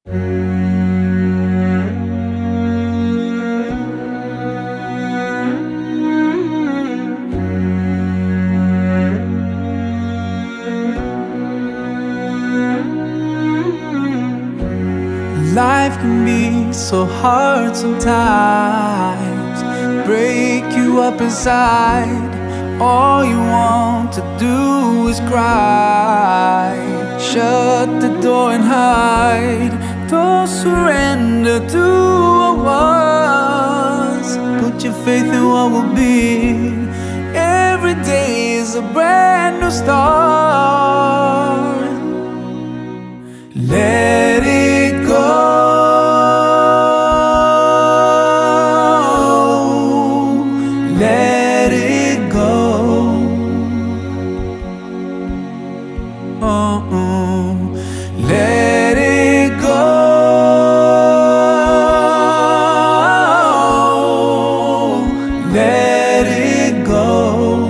Life can be so hard sometimes, break you up inside. All you want to do is cry. Shut the door and hide. Don't surrender to what was. Put your faith in what will be. Every day is a brand new start. Let it go. Let it go. Let it go. Let it go.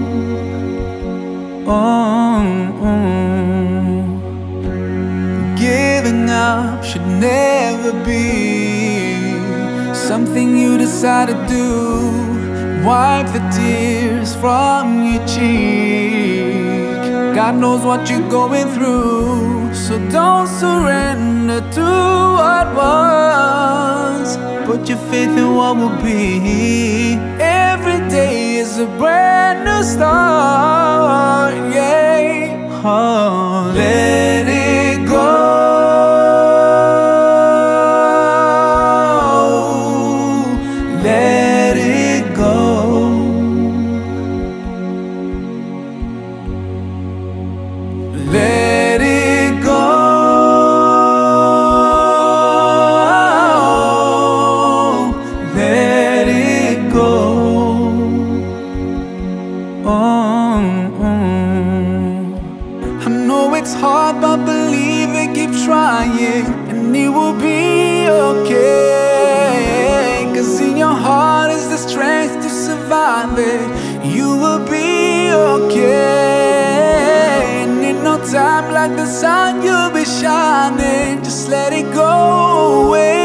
Giving up should never be something you decide to do. Wipe the tears from your cheek. God knows what you're going through, so don't surrender to what was. Put your faith in what will be. Every day is a brand new start, yeah. Oh, let it go. Let it go. Let it go. Let it go. I know it's hard, but believe it, keep trying, and it will be okay. 'Cause in your heart is the strength to survive it. You will be okay. And in no time, like the sun, you'll be shining. Just let it go away.